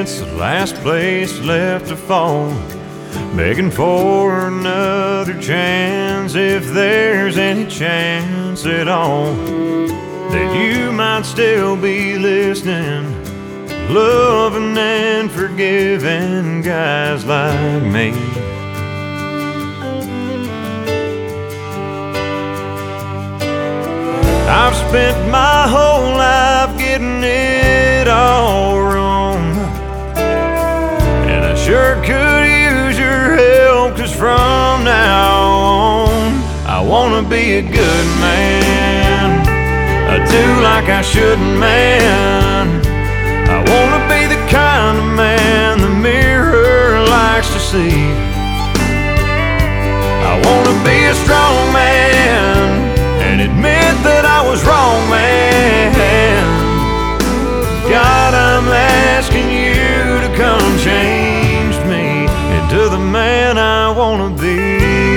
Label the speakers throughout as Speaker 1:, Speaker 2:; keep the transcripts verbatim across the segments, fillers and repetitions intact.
Speaker 1: it's the last place left to fall, begging for another chance, if there's any chance at all that you might still be listening, loving and forgiving guys like me. I've spent my whole life getting it all wrong, and I sure could use your help, 'cause from now on I wanna be a good man, I do like I shouldn't, man. I wanna be the kind of man the mirror likes to see. I wanna be a strong man and admit that I was wrong, man. God, I'm asking you to come change me into the man I wanna be.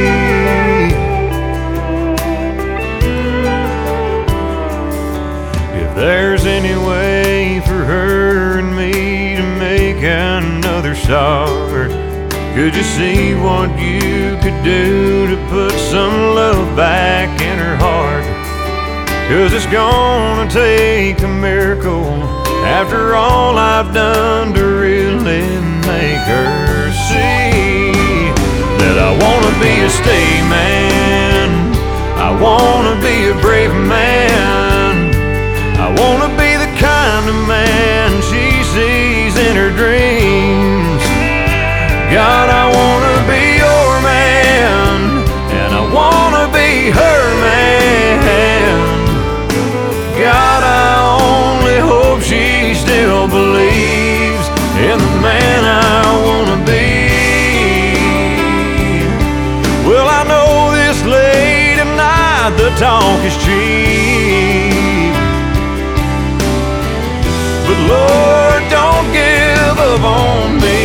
Speaker 1: If there's any way for her and me to make another start, could you see what you could do to put some love back in her heart? 'Cause it's gonna take a miracle after all I've done to really make her see that I wanna be a stay man, I wanna be a brave man, I wanna be the kind of man she sees in her dreams. God, I wanna be your man, and I wanna be her man. God, I only hope she still believes in the man I wanna be. Well, I know this late at night the talk is cheap, but Lord, don't give up on me.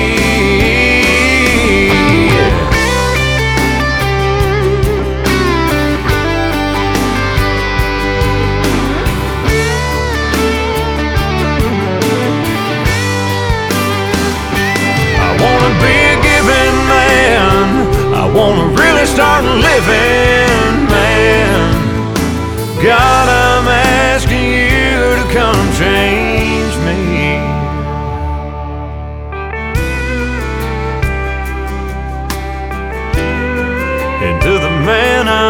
Speaker 1: I wanna really start living, man. God, I'm asking you to come change me into the man I